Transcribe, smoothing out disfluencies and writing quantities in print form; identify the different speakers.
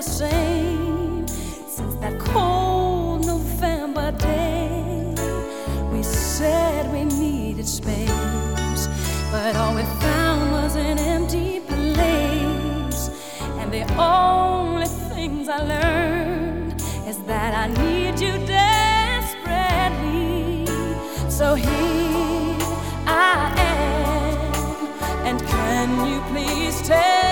Speaker 1: same since that cold November day. We said we needed space, but all we found was an empty place. And the only things I learned is that I need you desperately. So here I am, and can you please tell